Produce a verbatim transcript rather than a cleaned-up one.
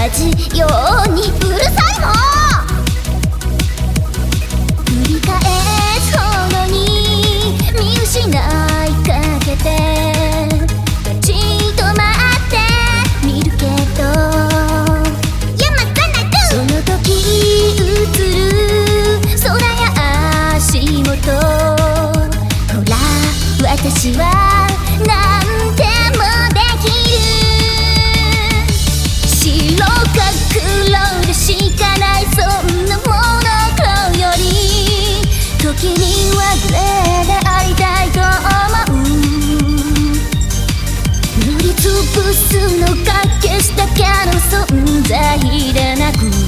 じようにうるさいもん繰り返すほどに見失いかけてじっと待ってみるけどやまさないとその時映る空や足元ほら私はなんてもできる白か黒でしかないそんなモノクロより時にはグレーでありたいと思う塗りつぶすのか消すだけの存在でなく